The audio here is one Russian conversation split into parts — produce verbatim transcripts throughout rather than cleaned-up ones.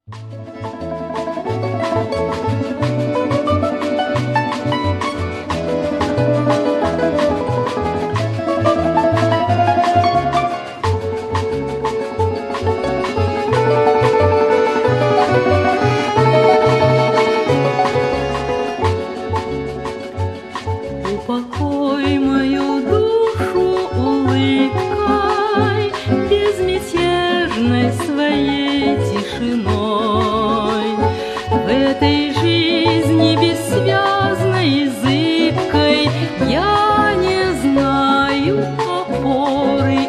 Упокой мою душу улыбкой, безмятежной своей тишиной. В этой жизни бессвязной и зыбкой я не знаю опоры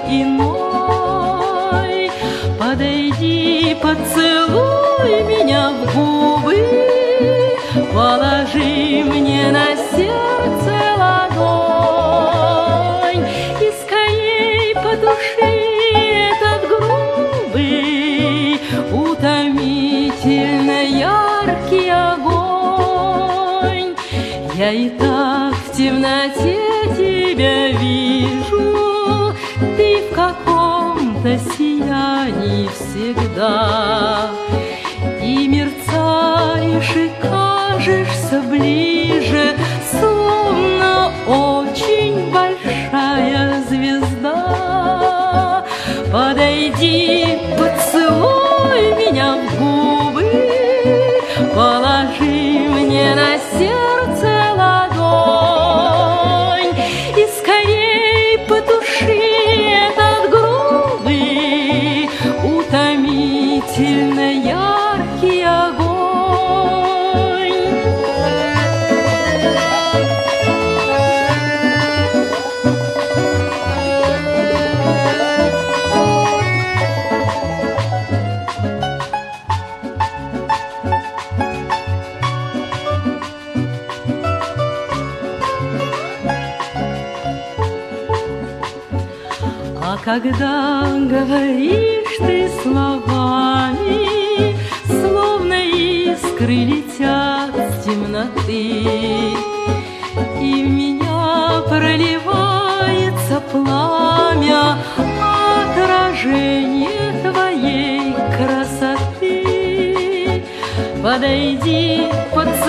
иной. Подойди, поцелуй меня в губы, положи мне на сердце ладонь, и скорей потуши этот грубый, утомительно яркий огонь. Я и так в темноте тебя вижу, ты в каком-то сиянии всегда, и мерцаешь, и кажешься ближе, словно очень большая звезда. Подойди, поцелуй меня в губы, положи мне на сердце ладонь, и скорей потуши этот грубый, утомительно яркий огонь. А когда говоришь ты словами, словно искры летят с темноты, и в меня проливается пламя отражение твоей красоты. Подойди, поцелуй